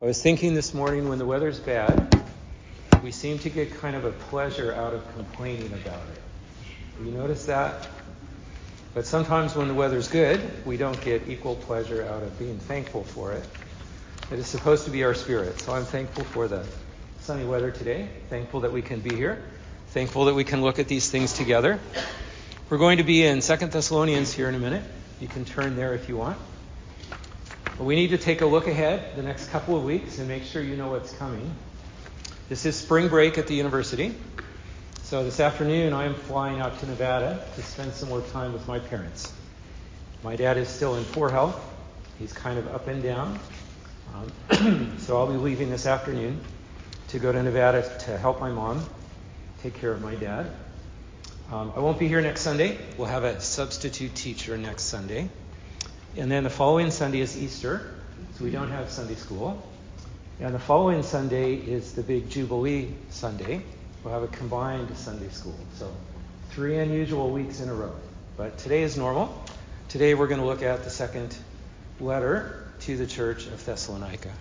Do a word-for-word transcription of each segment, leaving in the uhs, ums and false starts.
was thinking this morning, when the weather's bad, we seem to get kind of a pleasure out of complaining about it. You notice that? But sometimes when the weather's good, we don't get equal pleasure out of being thankful for it. It is supposed to be our spirit. So I'm thankful for the sunny weather today. Thankful that we can be here. Thankful that we can look at these things together. We're going to be in Second Thessalonians here in a minute. You can turn there if you want. But we need to take a look ahead the next couple of weeks and make sure you know what's coming. This is spring break at the university. So this afternoon I am flying out to Nevada to spend some more time with my parents. My dad is still in poor health. He's kind of up and down. Um, so I'll be leaving this afternoon to go to Nevada to help my mom take care of my dad. Um, I won't be here next Sunday. We'll have a substitute teacher next Sunday. And then the following Sunday is Easter, so we don't have Sunday school. And the following Sunday is the big Jubilee Sunday. We'll have a combined Sunday school. So three unusual weeks in a row. But today is normal. Today we're going to look at the second letter to the church of Thessalonica.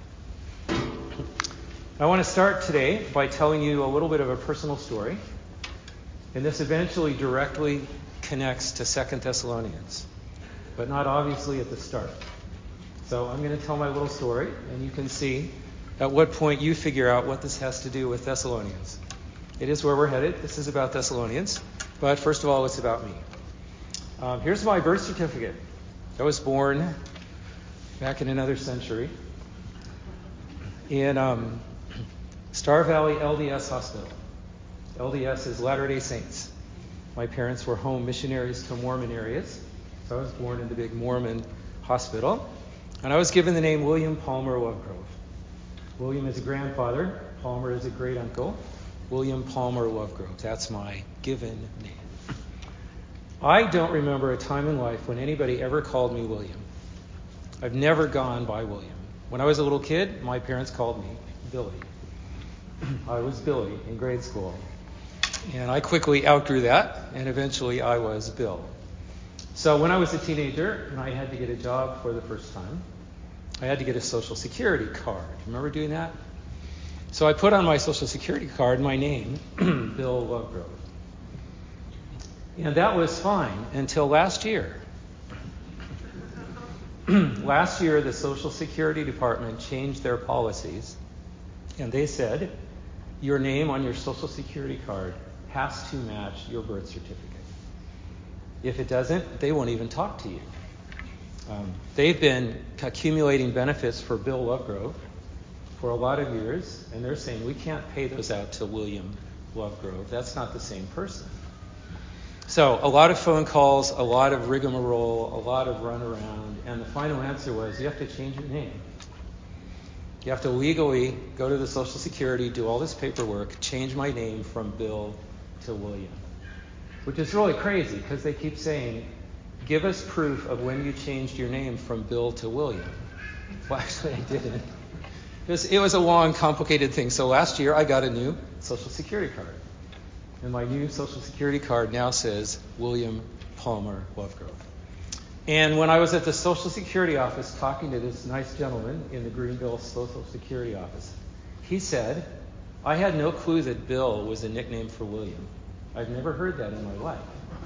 I want to start today by telling you a little bit of a personal story. And this eventually directly connects to Second Thessalonians, but not obviously at the start. So I'm going to tell my little story, and you can see at what point you figure out what this has to do with Thessalonians. It is where we're headed. This is about Thessalonians. But first of all, it's about me. Um, here's my birth certificate. I was born back in another century in um, Star Valley L D S Hospital. L D S is Latter-day Saints. My parents were home missionaries to Mormon areas. So I was born in the big Mormon hospital. And I was given the name William Palmer Lovegrove. William is a grandfather. Palmer is a great uncle. William Palmer Lovegrove. That's my given name. I don't remember a time in life when anybody ever called me William. I've never gone by William. When I was a little kid, my parents called me Billy. I was Billy in grade school. And I quickly outgrew that, and eventually I was Bill. So when I was a teenager and I had to get a job for the first time, I had to get a Social Security card. Remember doing that? So I put on my Social Security card my name, Bill Lovegrove. And that was fine until last year. Last year, the Social Security Department changed their policies, and they said, your name on your Social Security card has to match your birth certificate. If it doesn't, they won't even talk to you. Um, they've been accumulating benefits for Bill Lovegrove for a lot of years, and they're saying we can't pay those out to William Lovegrove. That's not the same person. So a lot of phone calls, a lot of rigmarole, a lot of runaround, and the final answer was you have to change your name. You have to legally go to the Social Security, do all this paperwork, change my name from Bill to William. Which is really crazy because they keep saying, give us proof of when you changed your name from Bill to William. Well, actually, I didn't. It was, it was a long, complicated thing. So last year, I got a new Social Security card. And my new Social Security card now says William Palmer Lovegrove. And when I was at the Social Security office talking to this nice gentleman in the Greenville Social Security office, he said, I had no clue that Bill was a nickname for William. I've never heard that in my life.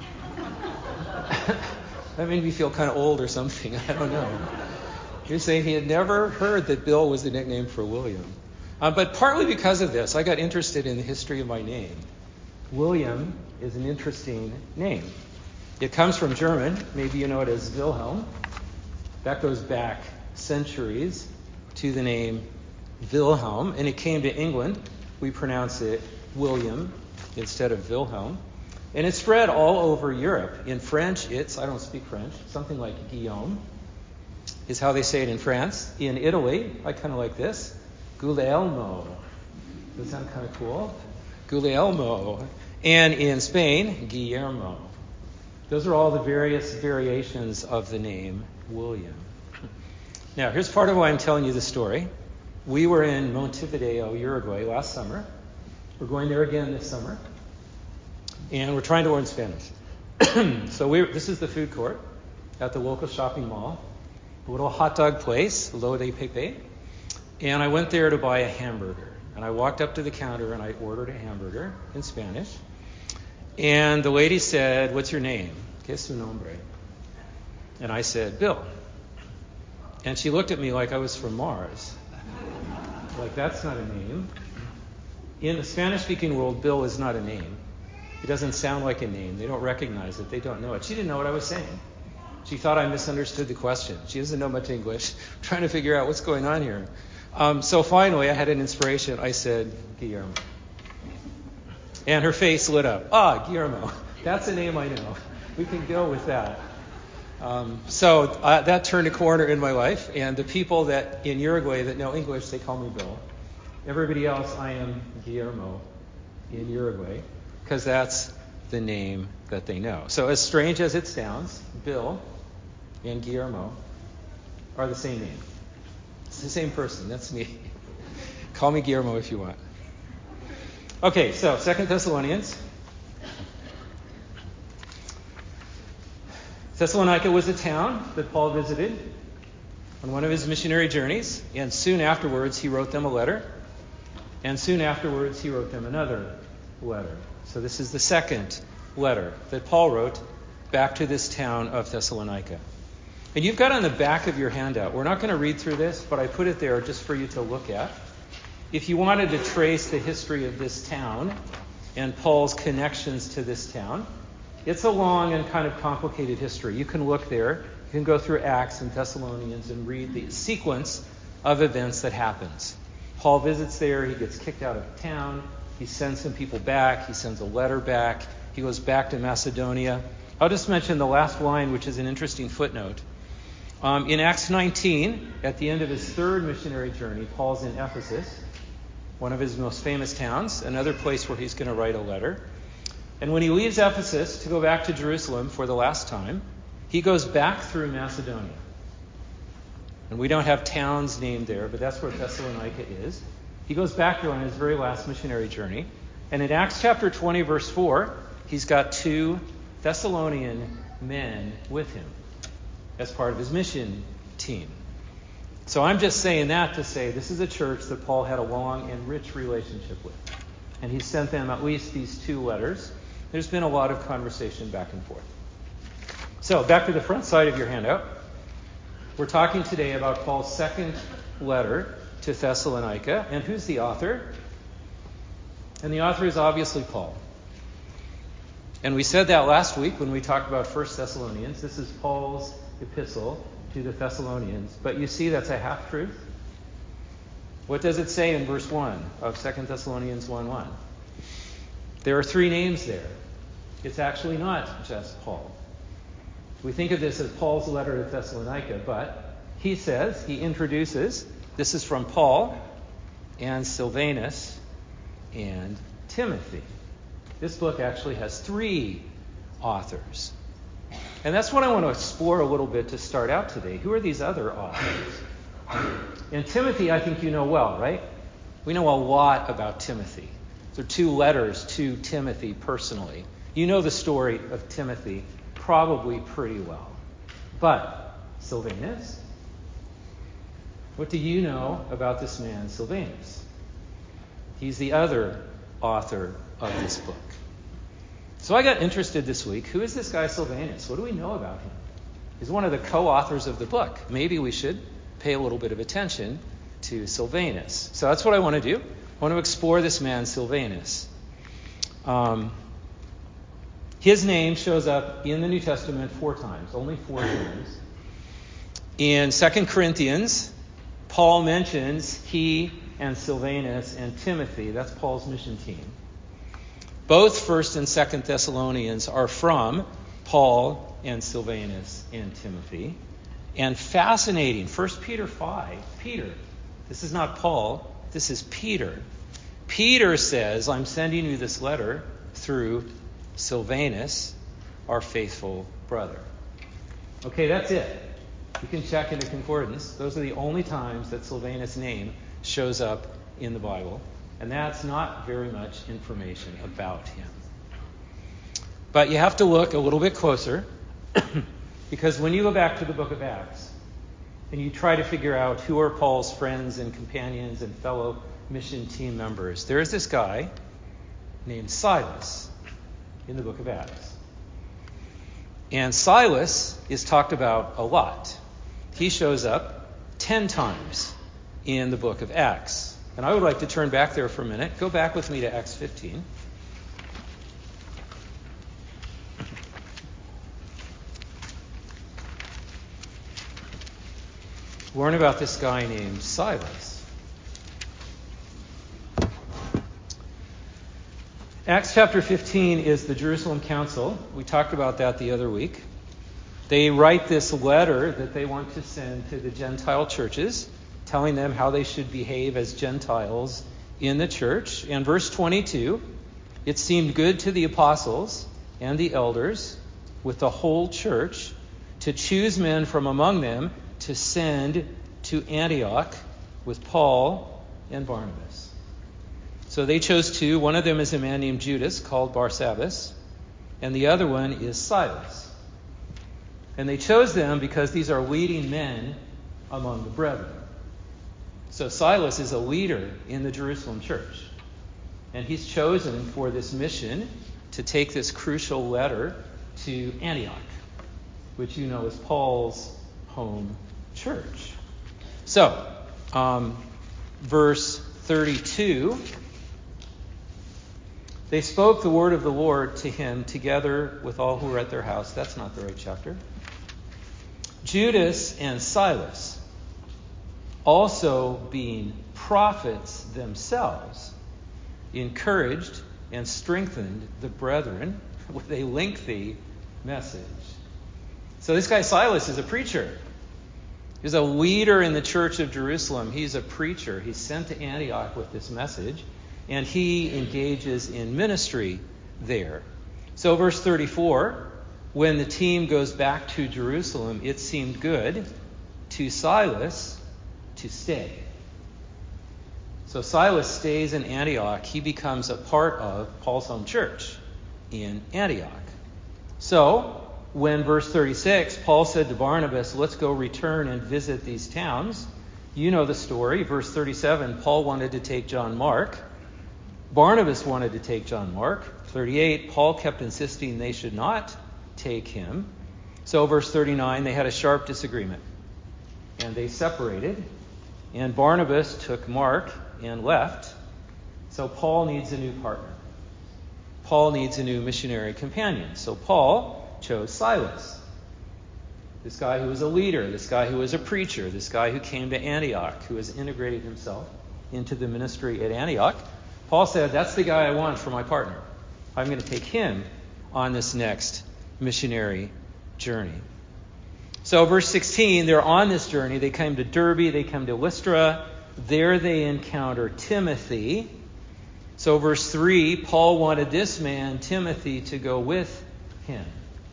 That made me feel kind of old or something. I don't know. He was saying he had never heard that Bill was a nickname for William. Um, but partly because of this, I got interested in the history of my name. William is an interesting name. It comes from German. Maybe you know it as Wilhelm. That goes back centuries to the name Wilhelm. And it came to England. We pronounce it William instead of Wilhelm. And it spread all over Europe. In French, it's, I don't speak French, something like Guillaume is how they say it in France. In Italy, I kind of like this, Guglielmo. Does that sound kind of cool? Guglielmo. And in Spain, Guillermo. Those are all the various variations of the name William. Now, here's part of why I'm telling you the story. We were in Montevideo, Uruguay last summer. We're going there again this summer. And we're trying to learn Spanish. So we this is the food court at the local shopping mall. A little hot dog place, Lo de Pepe. And I went there to buy a hamburger. And I walked up to the counter and I ordered a hamburger in Spanish. And the lady said, "What's your name? ¿Qué es su nombre?" And I said, "Bill." And she looked at me like I was from Mars. Like, that's not a name. In the Spanish-speaking world, Bill is not a name. It doesn't sound like a name. They don't recognize it. They don't know it. She didn't know what I was saying. She thought I misunderstood the question. She doesn't know much English. I'm trying to figure out what's going on here. Um, so finally, I had an inspiration. I said, "Guillermo." And her face lit up. Ah, Guillermo. That's a name I know. We can go with that. Um, so uh, that turned a corner in my life. And the people that in Uruguay that know English, they call me Bill. Everybody else, I am Guillermo in Uruguay, because that's the name that they know. So as strange as it sounds, Bill and Guillermo are the same name. It's the same person. That's me. Call me Guillermo if you want. Okay, so Second Thessalonians. Thessalonica was a town that Paul visited on one of his missionary journeys, and soon afterwards he wrote them a letter, and soon afterwards he wrote them another letter. So this is the second letter that Paul wrote back to this town of Thessalonica. And you've got on the back of your handout, we're not going to read through this, but I put it there just for you to look at. If you wanted to trace the history of this town and Paul's connections to this town, it's a long and kind of complicated history. You can look there. You can go through Acts and Thessalonians and read the sequence of events that happens. Paul visits there. He gets kicked out of town. He sends some people back. He sends a letter back. He goes back to Macedonia. I'll just mention the last line, which is an interesting footnote. Um, in Acts nineteen, at the end of his third missionary journey, Paul's in Ephesus, one of his most famous towns, another place where he's going to write a letter. And when he leaves Ephesus to go back to Jerusalem for the last time, he goes back through Macedonia. And we don't have towns named there, but that's where Thessalonica is. He goes back there on his very last missionary journey. And in Acts chapter twenty, verse four, he's got two Thessalonian men with him as part of his mission team. So I'm just saying that to say this is a church that Paul had a long and rich relationship with. And he sent them at least these two letters. There's been a lot of conversation back and forth. So back to the front side of your handout. We're talking today about Paul's second letter to Thessalonica. And who's the author? And the author is obviously Paul. And we said that last week when we talked about First Thessalonians. This is Paul's epistle to the Thessalonians. But you see that's a half-truth. What does it say in verse one of Second Thessalonians one one? There are three names there. It's actually not just Paul. We think of this as Paul's letter to Thessalonica, but he says, he introduces, this is from Paul and Silvanus and Timothy. This book actually has three authors. And that's what I want to explore a little bit to start out today. Who are these other authors? And Timothy, I think you know well, right? We know a lot about Timothy. There are two letters to Timothy personally. You know the story of Timothy probably pretty well. But Silvanus? What do you know about this man, Silvanus? He's the other author of this book. So I got interested this week. Who is this guy Silvanus? What do we know about him? He's one of the co-authors of the book. Maybe we should pay a little bit of attention to Silvanus. So that's what I want to do. I want to explore this man, Silvanus. Um, his name shows up in the New Testament four times, only four times. In Second Corinthians, Paul mentions he and Silvanus and Timothy. That's Paul's mission team. Both First and Second Thessalonians are from Paul and Silvanus and Timothy. And fascinating, First Peter five, Peter. This is not Paul, this is Peter. Peter says, I'm sending you this letter through Silvanus, our faithful brother. Okay, that's it. You can check into concordance. Those are the only times that Silvanus' name shows up in the Bible. And that's not very much information about him. But you have to look a little bit closer, because when you go back to the book of Acts, and you try to figure out who are Paul's friends and companions and fellow mission team members, there is this guy named Silas in the book of Acts. And Silas is talked about a lot. He shows up ten times in the book of Acts. And I would like to turn back there for a minute. Go back with me to Acts fifteen. Learn about this guy named Silas. Acts chapter fifteen is the Jerusalem Council. We talked about that the other week. They write this letter that they want to send to the Gentile churches, telling them how they should behave as Gentiles in the church. And verse twenty-two, it seemed good to the apostles and the elders with the whole church to choose men from among them to send to Antioch with Paul and Barnabas. So they chose two. One of them is a man named Judas called Barsabbas, and the other one is Silas. And they chose them because these are leading men among the brethren. So Silas is a leader in the Jerusalem church, and he's chosen for this mission to take this crucial letter to Antioch, which you know is Paul's home church. So, um, verse thirty-two, they spoke the word of the Lord to him together with all who were at their house. That's not the right chapter. Judas and Silas, also being prophets themselves, encouraged and strengthened the brethren with a lengthy message. So this guy Silas is a preacher. He's a leader in the church of Jerusalem. He's a preacher. He's sent to Antioch with this message, and he engages in ministry there. So verse thirty-four, when the team goes back to Jerusalem, it seemed good to Silas to stay. So Silas stays in Antioch. He becomes a part of Paul's home church in Antioch. So when verse thirty-six, Paul said to Barnabas, let's go return and visit these towns. You know the story. Verse thirty-seven, Paul wanted to take John Mark. Barnabas wanted to take John Mark. thirty-eight, Paul kept insisting they should not take him. So verse thirty-nine, they had a sharp disagreement, and they separated. And Barnabas took Mark and left. So Paul needs a new partner. Paul needs a new missionary companion. So Paul chose Silas, this guy who was a leader, this guy who was a preacher, this guy who came to Antioch, who has integrated himself into the ministry at Antioch. Paul said, that's the guy I want for my partner. I'm going to take him on this next missionary journey. So verse sixteen, they're on this journey. They came to Derbe, they come to Lystra. There they encounter Timothy. So verse three, Paul wanted this man, Timothy, to go with him.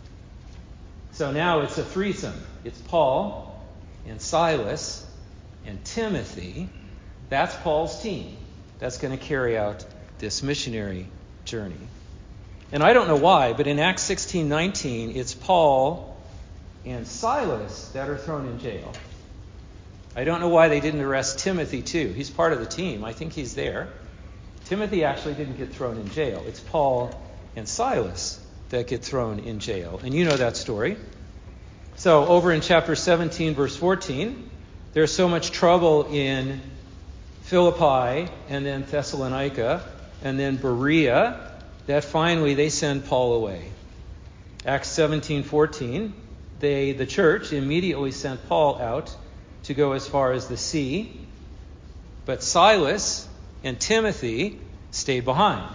So now it's a threesome. It's Paul and Silas and Timothy. That's Paul's team that's going to carry out this missionary journey. And I don't know why, but in Acts sixteen nineteen, it's Paul and Silas that are thrown in jail. I don't know why they didn't arrest Timothy too. He's part of the team. I think he's there. Timothy actually didn't get thrown in jail. It's Paul and Silas that get thrown in jail. And you know that story. So over in chapter seventeen, verse fourteen, there's so much trouble in Philippi and then Thessalonica and then Berea that finally they send Paul away. Acts seventeen fourteen, they, the church, immediately sent Paul out to go as far as the sea. But Silas and Timothy stayed behind.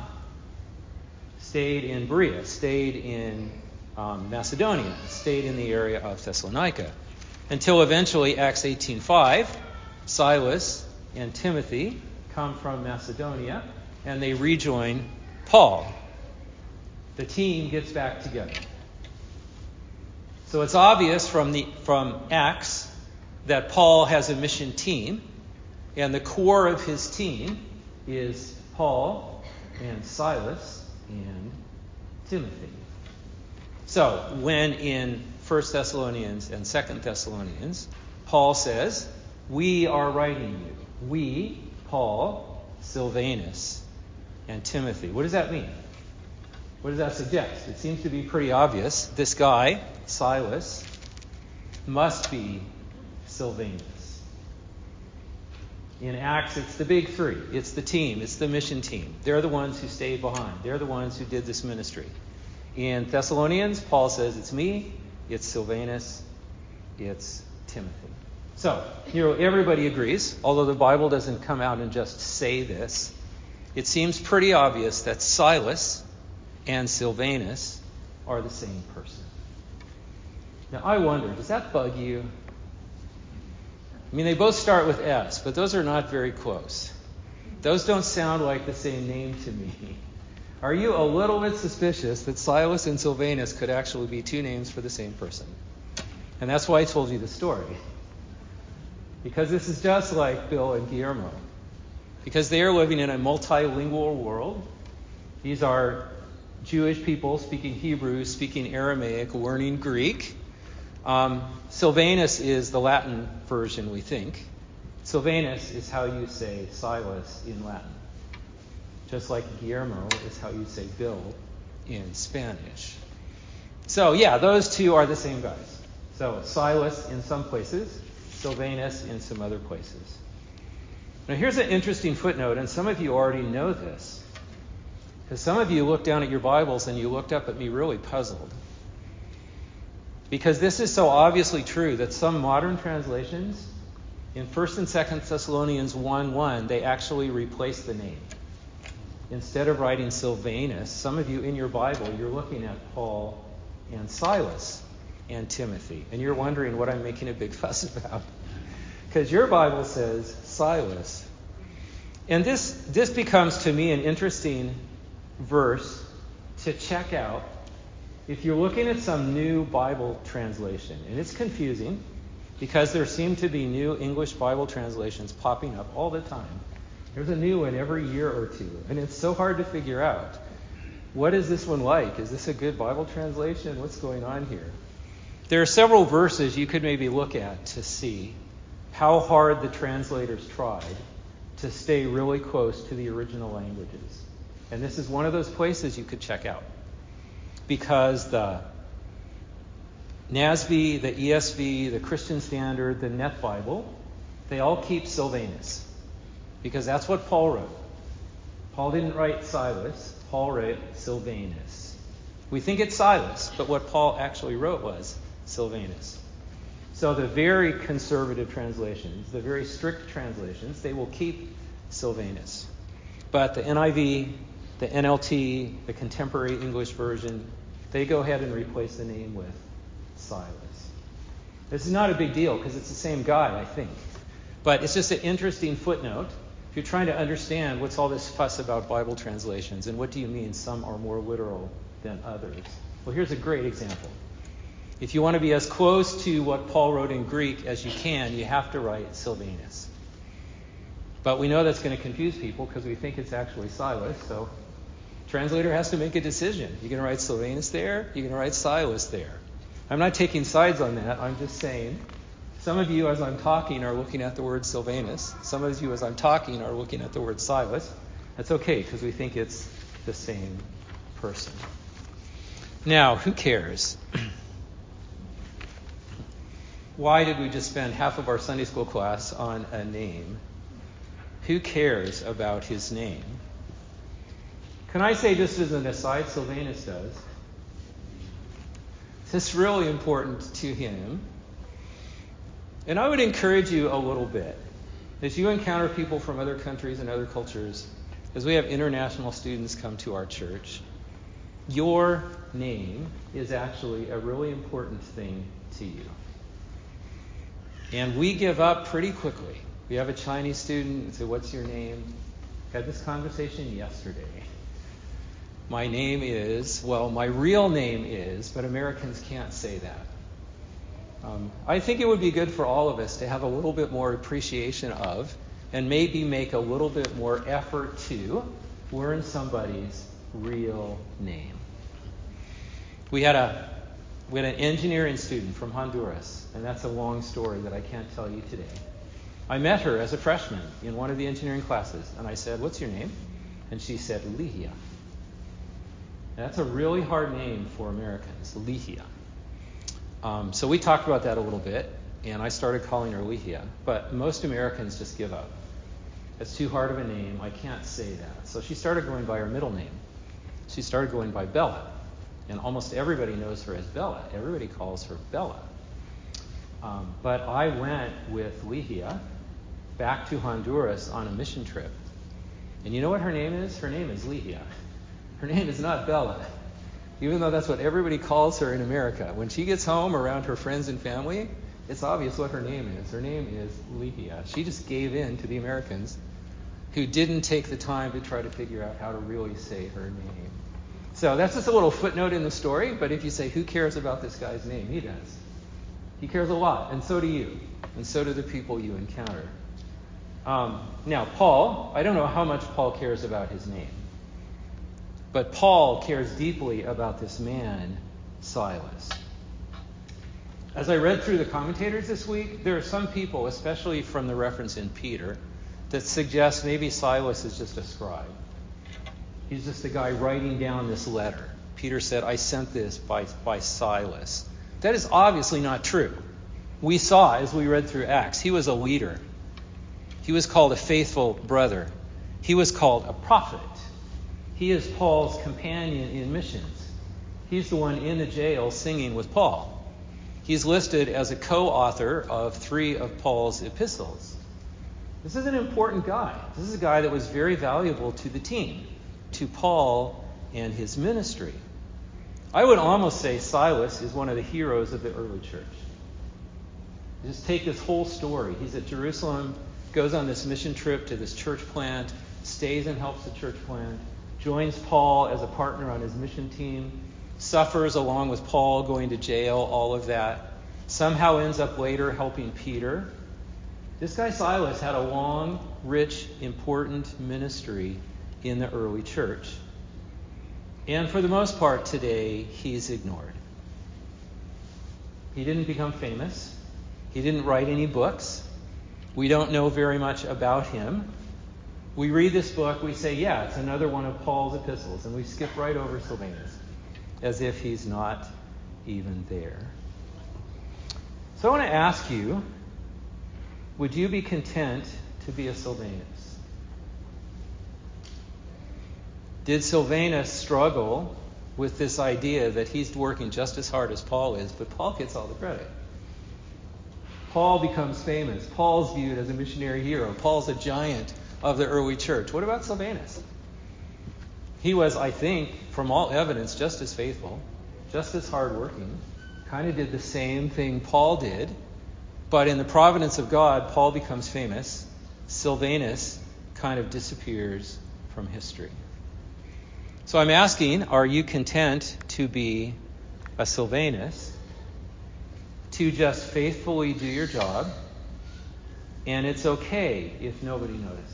Stayed in Berea, stayed in um, Macedonia, stayed in the area of Thessalonica. Until eventually, Acts eighteen five, Silas and Timothy come from Macedonia and they rejoin Paul. The team gets back together. So it's obvious from the from Acts that Paul has a mission team, and the core of his team is Paul and Silas and Timothy. So when in First Thessalonians and Second Thessalonians, Paul says, we are writing you. We, Paul, Silvanus, and Timothy. What does that mean? What does that suggest? It seems to be pretty obvious. This guy, Silas, must be Silvanus. In Acts, it's the big three. It's the team. It's the mission team. They're the ones who stayed behind. They're the ones who did this ministry. In Thessalonians, Paul says it's me, it's Silvanus, it's Timothy. So, you know, everybody agrees, although the Bible doesn't come out and just say this. It seems pretty obvious that Silas and Silvanus are the same person. Now, I wonder, does that bug you? I mean, they both start with S, but those are not very close. Those don't sound like the same name to me. Are you a little bit suspicious that Silas and Silvanus could actually be two names for the same person? And that's why I told you the story. Because this is just like Bill and Guillermo. Because they are living in a multilingual world. These are Jewish people speaking Hebrew, speaking Aramaic, learning Greek. Um, Silvanus is the Latin version, we think. Silvanus is how you say Silas in Latin. Just like Guillermo is how you say Bill in Spanish. So, yeah, those two are the same guys. So, Silas in some places, Silvanus in some other places. Now, here's an interesting footnote, and some of you already know this. Because some of you looked down at your Bibles and you looked up at me really puzzled. Because this is so obviously true that some modern translations, in First and Second Thessalonians one one, they actually replace the name. Instead of writing Silvanus, some of you in your Bible, you're looking at Paul and Silas and Timothy. And you're wondering what I'm making a big fuss about. Because your Bible says Silas. And this, this becomes to me an interesting verse to check out if you're looking at some new Bible translation. And it's confusing because there seem to be new English Bible translations popping up all the time. There's a new one every year or two. And it's so hard to figure out. What is this one like? Is this a good Bible translation? What's going on here? There are several verses you could maybe look at to see how hard the translators tried to stay really close to the original languages. And this is one of those places you could check out. Because the N A S B, the E S V, the Christian Standard, the Net Bible, they all keep Silvanus. Because that's what Paul wrote. Paul didn't write Silas. Paul wrote Silvanus. We think it's Silas, but what Paul actually wrote was Silvanus. So the very conservative translations, the very strict translations, they will keep Silvanus. But the N I V, the N L T, the Contemporary English Version, they go ahead and replace the name with Silas. This is not a big deal because it's the same guy, I think. But it's just an interesting footnote. If you're trying to understand what's all this fuss about Bible translations and what do you mean some are more literal than others. Well, here's a great example. If you want to be as close to what Paul wrote in Greek as you can, you have to write Silvanus. But we know that's going to confuse people because we think it's actually Silas. So translator has to make a decision. You're going to write Silvanus there? You're going to write Silas there? I'm not taking sides on that. I'm just saying some of you, as I'm talking, are looking at the word Silvanus. Some of you, as I'm talking, are looking at the word Silas. That's okay because we think it's the same person. Now, who cares? Why did we just spend half of our Sunday school class on a name? Who cares about his name? Can I say, just as an aside, Silvanus does. It's really important to him. And I would encourage you a little bit. As you encounter people from other countries and other cultures, as we have international students come to our church, your name is actually a really important thing to you. And we give up pretty quickly. We have a Chinese student and say, "What's your name?" Had this conversation yesterday. My name is, well, my real name is, but Americans can't say that. Um, I think it would be good for all of us to have a little bit more appreciation of, and maybe make a little bit more effort to, learn somebody's real name. We had a We had an engineering student from Honduras, and that's a long story that I can't tell you today. I met her as a freshman in one of the engineering classes, and I said, "What's your name?" And she said, "Ligia." That's a really hard name for Americans, Ligia. Um, so we talked about that a little bit, and I started calling her Ligia, but most Americans just give up. It's too hard of a name. I can't say that. So she started going by her middle name. She started going by Bella, and almost everybody knows her as Bella. Everybody calls her Bella. Um, but I went with Ligia back to Honduras on a mission trip. And you know what her name is? Her name is Ligia. Her name is not Bella, even though that's what everybody calls her in America. When she gets home around her friends and family, it's obvious what her name is. Her name is Ligia. She just gave in to the Americans who didn't take the time to try to figure out how to really say her name. So that's just a little footnote in the story, but if you say, who cares about this guy's name? He does. He cares a lot, and so do you, and so do the people you encounter. Um, now, Paul, I don't know how much Paul cares about his name, but Paul cares deeply about this man, Silas. As I read through the commentators this week, there are some people, especially from the reference in Peter, that suggest maybe Silas is just a scribe. He's just a guy writing down this letter. Peter said, I sent this by, by Silas. That is obviously not true. We saw, as we read through Acts, he was a leader. He was called a faithful brother. He was called a prophet. He is Paul's companion in missions. He's the one in the jail singing with Paul. He's listed as a co-author of three of Paul's epistles. This is an important guy. This is a guy that was very valuable to the team, to Paul and his ministry. I would almost say Silas is one of the heroes of the early church. Just take this whole story. He's at Jerusalem, goes on this mission trip to this church plant, stays and helps the church plant, joins Paul as a partner on his mission team, suffers along with Paul going to jail, all of that, somehow ends up later helping Peter. This guy Silas had a long, rich, important ministry in the early church. And for the most part today, he's ignored. He didn't become famous. He didn't write any books. We don't know very much about him. We read this book, we say, yeah, it's another one of Paul's epistles, and we skip right over Silvanus, as if he's not even there. So I want to ask you, would you be content to be a Silvanus? Did Silvanus struggle with this idea that he's working just as hard as Paul is, but Paul gets all the credit? Paul becomes famous. Paul's viewed as a missionary hero. Paul's a giant of the early church. What about Silvanus? He was, I think, from all evidence, just as faithful, just as hardworking, kind of did the same thing Paul did. But in the providence of God, Paul becomes famous. Silvanus kind of disappears from history. So I'm asking, are you content to be a Silvanus, to just faithfully do your job, and it's okay if nobody notices?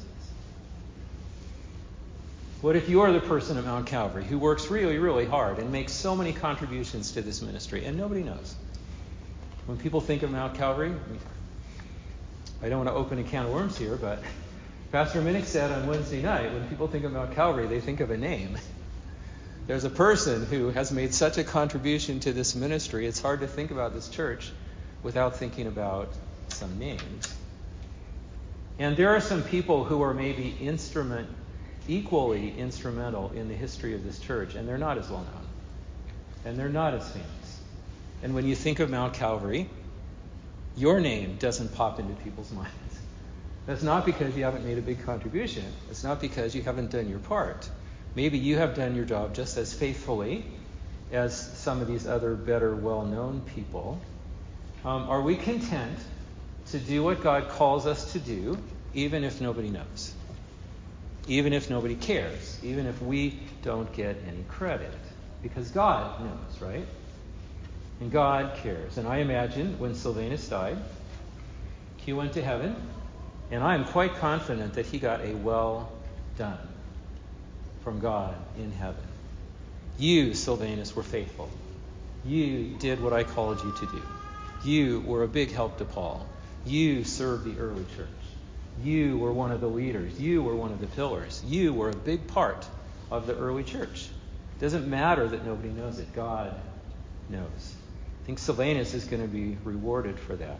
What if you're the person at Mount Calvary who works really, really hard and makes so many contributions to this ministry and nobody knows? When people think of Mount Calvary, I don't want to open a can of worms here, but Pastor Minnick said on Wednesday night, when people think of Mount Calvary, they think of a name. There's a person who has made such a contribution to this ministry, it's hard to think about this church without thinking about some names. And there are some people who are maybe instrument, equally instrumental in the history of this church, and they're not as well known. And they're not as famous. And when you think of Mount Calvary, your name doesn't pop into people's minds. That's not because you haven't made a big contribution. It's not because you haven't done your part. Maybe you have done your job just as faithfully as some of these other better well-known people. Um, are we content to do what God calls us to do, even if nobody knows? Even if nobody cares? Even if we don't get any credit? Because God knows, right? And God cares. And I imagine when Silvanus died, he went to heaven, and I am quite confident that he got a well done from God in heaven. You, Silvanus, were faithful. You did what I called you to do. You were a big help to Paul. You served the early church. You were one of the leaders. You were one of the pillars. You were a big part of the early church. It doesn't matter that nobody knows it. God knows. I think Silvanus is going to be rewarded for that.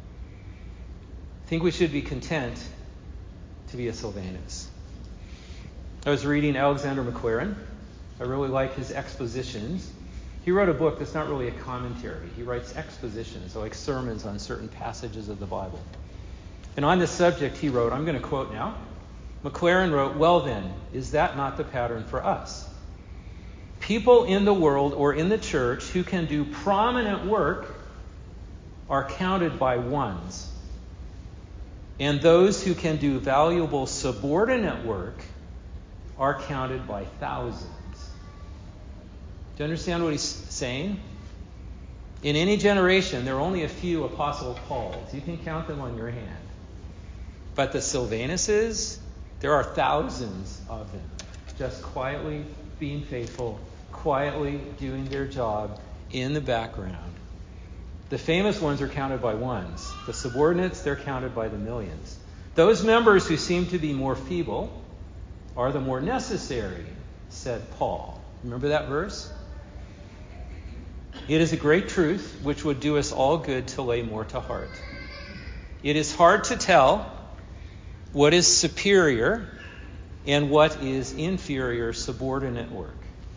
I think we should be content to be a Silvanus. I was reading Alexander Maclaren. I really like his expositions. He wrote a book that's not really a commentary. He writes expositions, so like sermons on certain passages of the Bible. And on this subject, he wrote, I'm going to quote now, Maclaren wrote, "Well then, is that not the pattern for us? People in the world or in the church who can do prominent work are counted by ones. And those who can do valuable subordinate work are counted by thousands." Do you understand what he's saying? In any generation, there are only a few Apostle Pauls. You can count them on your hand. But the Silvanuses, there are thousands of them, just quietly being faithful, quietly doing their job in the background. The famous ones are counted by ones. The subordinates, they're counted by the millions. Those members who seem to be more feeble are the more necessary, said Paul. Remember that verse? It is a great truth which would do us all good to lay more to heart. It is hard to tell what is superior and what is inferior subordinate work.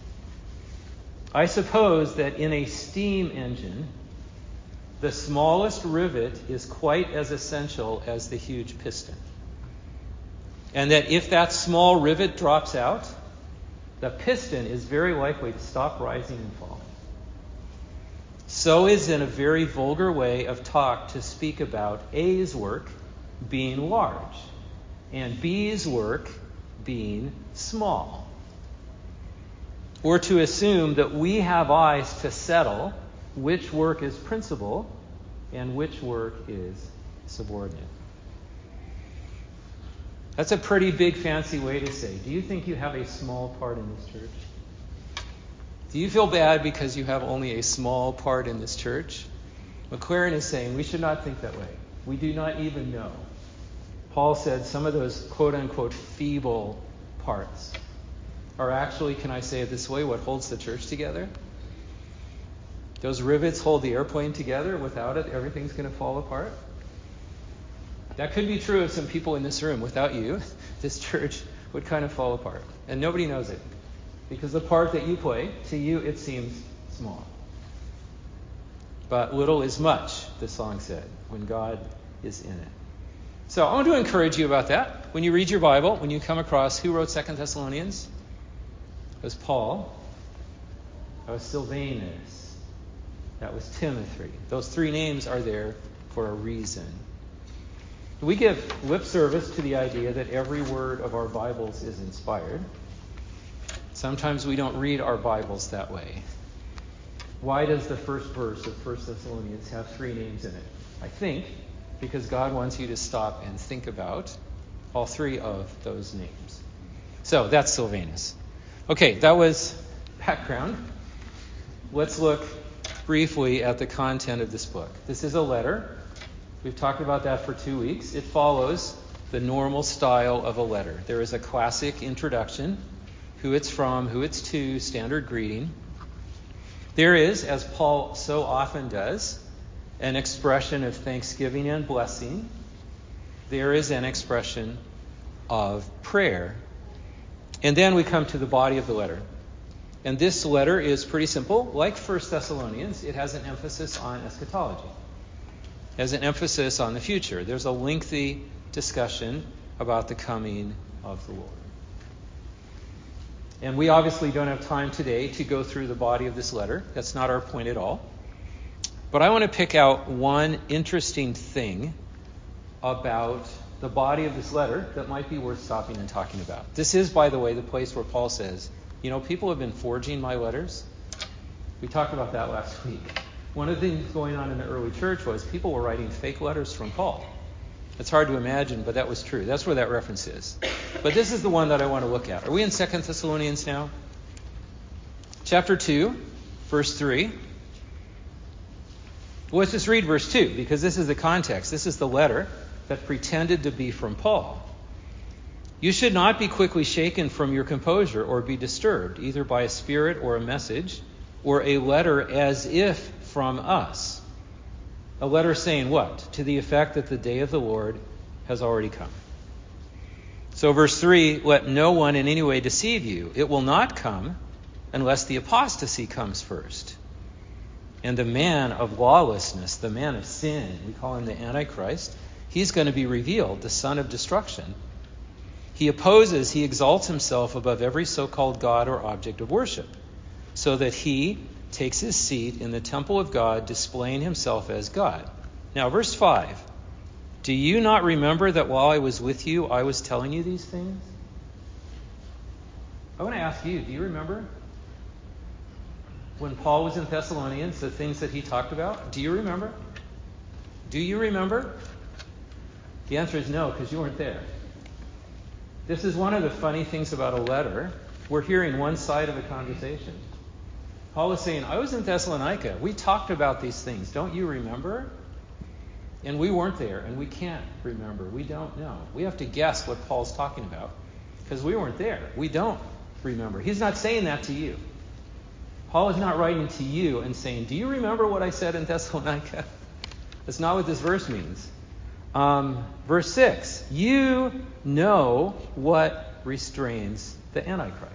I suppose that in a steam engine, the smallest rivet is quite as essential as the huge piston. And that if that small rivet drops out, the piston is very likely to stop rising and falling. So is in a very vulgar way of talk to speak about A's work being large and B's work being small. Or to assume that we have eyes to settle which work is principal and which work is subordinate. That's a pretty big fancy way to say, do you think you have a small part in this church? Do you feel bad because you have only a small part in this church? Maclaren is saying we should not think that way. We do not even know. Paul said some of those quote-unquote feeble parts are actually, can I say it this way, what holds the church together? Those rivets hold the airplane together. Without it, everything's going to fall apart. That could be true of some people in this room. Without you, this church would kind of fall apart. And nobody knows it. Because the part that you play, to you, it seems small. But little is much, the song said, when God is in it. So I want to encourage you about that. When you read your Bible, when you come across who wrote Second Thessalonians, it was Paul. That was Silvanus. That was Timothy. Those three names are there for a reason. We give lip service to the idea that every word of our Bibles is inspired. Sometimes we don't read our Bibles that way. Why does the first verse of First Thessalonians have three names in it? I think because God wants you to stop and think about all three of those names. So that's Silvanus. Okay, that was background. Let's look briefly at the content of this book. This is a letter. We've talked about that for two weeks. It follows the normal style of a letter. There is a classic introduction, who it's from, who it's to, standard greeting. There is, as Paul so often does, an expression of thanksgiving and blessing. There is an expression of prayer. And then we come to the body of the letter. And this letter is pretty simple. Like First Thessalonians, it has an emphasis on eschatology. It has an emphasis on the future. There's a lengthy discussion about the coming of the Lord. And we obviously don't have time today to go through the body of this letter. That's not our point at all. But I want to pick out one interesting thing about the body of this letter that might be worth stopping and talking about. This is, by the way, the place where Paul says, you know, people have been forging my letters. We talked about that last week. One of the things going on in the early church was people were writing fake letters from Paul. It's hard to imagine, but that was true. That's where that reference is. But this is the one that I want to look at. Are we in Second Thessalonians now? Chapter two, verse three. Well, let's just read verse two, because this is the context. This is the letter that pretended to be from Paul. You should not be quickly shaken from your composure or be disturbed, either by a spirit or a message, or a letter as if from us. A letter saying what? To the effect that the day of the Lord has already come. So verse three, let no one in any way deceive you. It will not come unless the apostasy comes first. And the man of lawlessness, the man of sin, we call him the Antichrist, he's going to be revealed, the son of destruction. He opposes, he exalts himself above every so-called God or object of worship, so that he takes his seat in the temple of God, displaying himself as God. Now, verse five, do you not remember that while I was with you, I was telling you these things? I want to ask you, do you remember when Paul was in Thessalonians, the things that he talked about? Do you remember? Do you remember? The answer is no, because you weren't there. This is one of the funny things about a letter. We're hearing one side of a conversation. Paul is saying, I was in Thessalonica. We talked about these things. Don't you remember? And we weren't there, and we can't remember. We don't know. We have to guess what Paul's talking about, because we weren't there. We don't remember. He's not saying that to you. Paul is not writing to you and saying, do you remember what I said in Thessalonica? That's not what this verse means. Um, verse six, you know what restrains the Antichrist.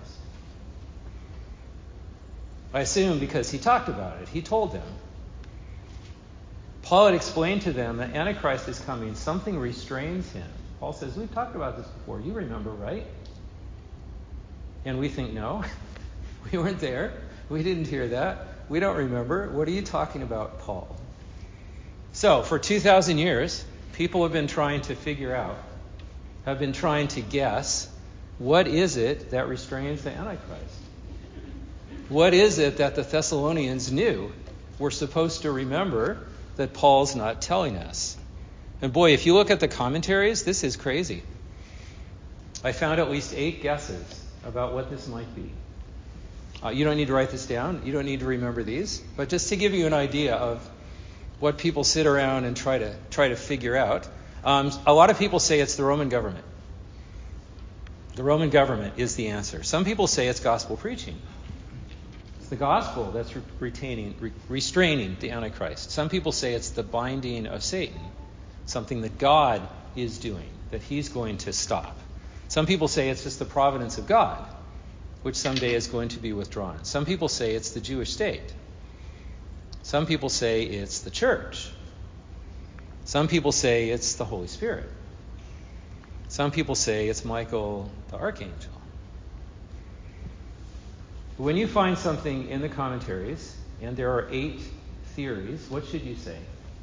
I assume because he talked about it. He told them. Paul had explained to them that Antichrist is coming. Something restrains him. Paul says, we've talked about this before. You remember, right? And we think, no, we weren't there. We didn't hear that. We don't remember. What are you talking about, Paul? So, for two thousand years, people have been trying to figure out, have been trying to guess, what is it that restrains the Antichrist? What is it that the Thessalonians knew we're supposed to remember that Paul's not telling us? And boy, if you look at the commentaries, this is crazy. I found at least eight guesses about what this might be. Uh, you don't need to write this down. You don't need to remember these. But just to give you an idea of what people sit around and try to try to figure out, um, a lot of people say it's the Roman government. The Roman government is the answer. Some people say it's gospel preaching. It's the gospel that's re- retaining, re- restraining the Antichrist. Some people say it's the binding of Satan, something that God is doing, that he's going to stop. Some people say it's just the providence of God, which someday is going to be withdrawn. Some people say it's the Jewish state. Some people say it's the church. Some people say it's the Holy Spirit. Some people say it's Michael the Archangel. When you find something in the commentaries, and there are eight theories, what should you say?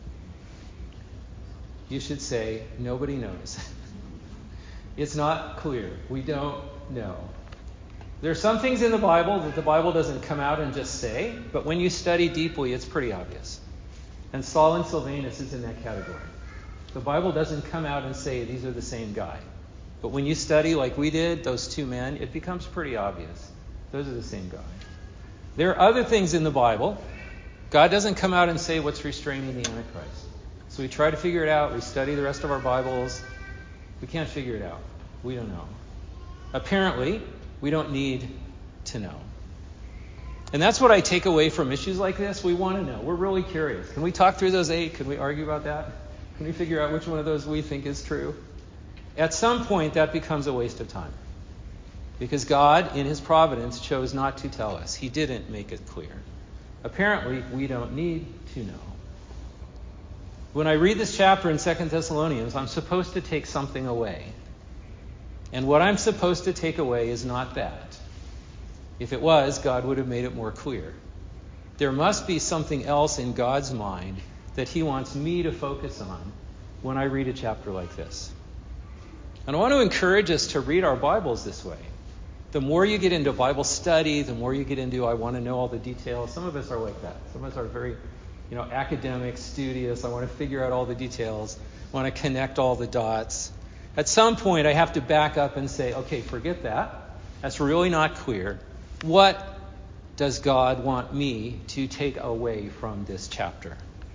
You should say, nobody knows. It's not clear. We don't know. There are some things in the Bible that the Bible doesn't come out and just say, but when you study deeply, it's pretty obvious. And Saul and Silvanus is in that category. The Bible doesn't come out and say these are the same guy. But when you study like we did, those two men, it becomes pretty obvious. Those are the same guy. There are other things in the Bible. God doesn't come out and say what's restraining the Antichrist. So we try to figure it out. We study the rest of our Bibles. We can't figure it out. We don't know. Apparently, we don't need to know. And that's what I take away from issues like this. We want to know. We're really curious. Can we talk through those eight? Can we argue about that? Can we figure out which one of those we think is true? At some point, that becomes a waste of time. Because God, in his providence, chose not to tell us. He didn't make it clear. Apparently, we don't need to know. When I read this chapter in Second Thessalonians, I'm supposed to take something away. And what I'm supposed to take away is not that. If it was, God would have made it more clear. There must be something else in God's mind that he wants me to focus on when I read a chapter like this. And I want to encourage us to read our Bibles this way. The more you get into Bible study, the more you get into, I want to know all the details. Some of us are like that. Some of us are very, you know, academic, studious. I want to figure out all the details. I want to connect all the dots. At some point, I have to back up and say, okay, forget that. That's really not clear. What does God want me to take away from this chapter?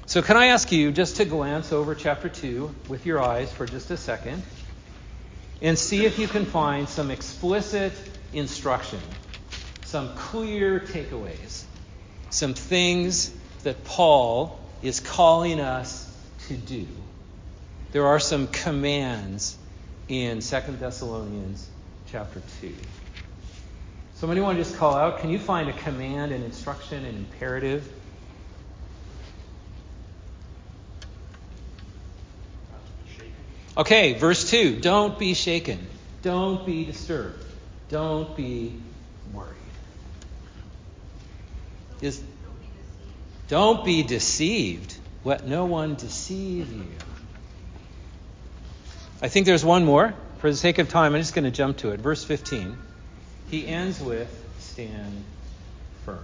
So can I ask you just to glance over chapter two with your eyes for just a second and see if you can find some explicit instruction, some clear takeaways, some things that Paul is calling us to do. There are some commands in Second Thessalonians chapter two. Somebody want to just call out, can you find a command, an instruction, an imperative? Okay, verse two, don't be shaken. Don't be disturbed. Don't be worried. Is, don't be deceived. Let no one deceive you. I think there's one more. For the sake of time, I'm just going to jump to it. Verse fifteen. He ends with, stand firm.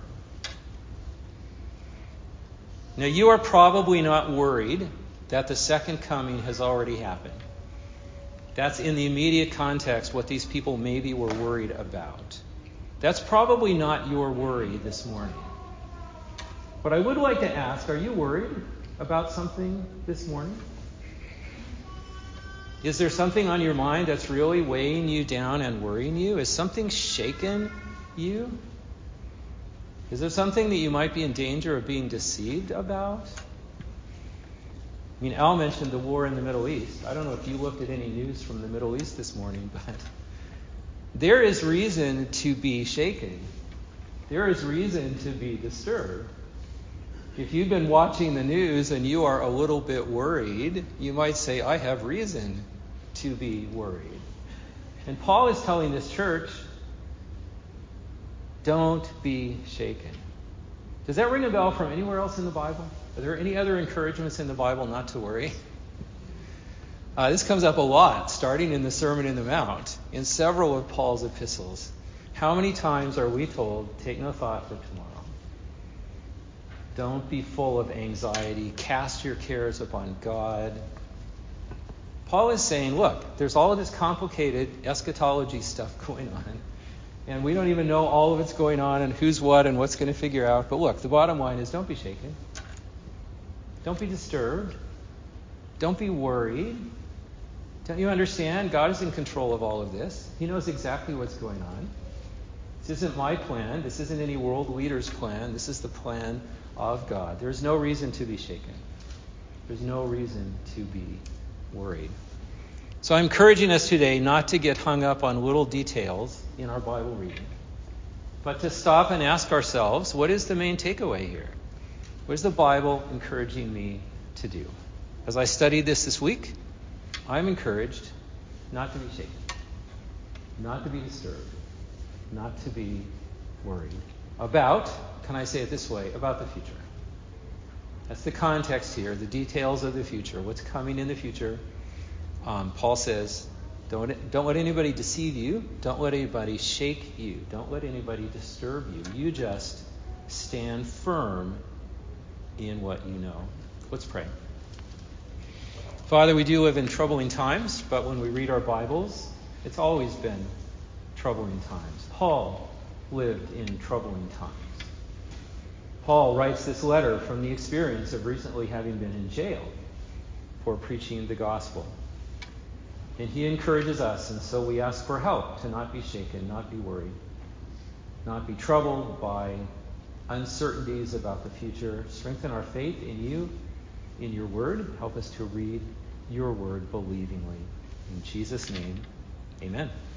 Now, you are probably not worried that the second coming has already happened. That's in the immediate context what these people maybe were worried about. That's probably not your worry this morning. But I would like to ask, are you worried about something this morning? Is there something on your mind that's really weighing you down and worrying you? Is something shaken you? Is there something that you might be in danger of being deceived about? I mean, Al mentioned the war in the Middle East. I don't know if you looked at any news from the Middle East this morning, but there is reason to be shaken. There is reason to be disturbed. If you've been watching the news and you are a little bit worried, you might say, I have reason to be worried. And Paul is telling this church, don't be shaken. Does that ring a bell from anywhere else in the Bible? Are there any other encouragements in the Bible not to worry? Uh, this comes up a lot, starting in the Sermon on the Mount, in several of Paul's epistles. How many times are we told, take no thought for tomorrow? Don't be full of anxiety. Cast your cares upon God. Paul is saying, look, there's all of this complicated eschatology stuff going on. And we don't even know all of it's going on and who's what and what's going to figure out. But look, the bottom line is don't be shaken. Don't be disturbed. Don't be worried. Don't you understand? God is in control of all of this. He knows exactly what's going on. This isn't my plan. This isn't any world leader's plan. This is the plan of God. There's no reason to be shaken. There's no reason to be worried. So I'm encouraging us today not to get hung up on little details in our Bible reading, but to stop and ask ourselves, what is the main takeaway here? What is the Bible encouraging me to do? As I studied this this week, I'm encouraged not to be shaken, not to be disturbed, not to be worried about, can I say it this way, about the future. That's the context here, the details of the future, what's coming in the future. Um, Paul says, don't, don't let anybody deceive you. Don't let anybody shake you. Don't let anybody disturb you. You just stand firm in what you know. Let's pray. Father, we do live in troubling times, but when we read our Bibles, it's always been troubling times. Paul lived in troubling times. Paul writes this letter from the experience of recently having been in jail for preaching the gospel. And he encourages us, and so we ask for help to not be shaken, not be worried, not be troubled by uncertainties about the future. Strengthen our faith in you, in your word. Help us to read your word believingly. In Jesus' name, amen.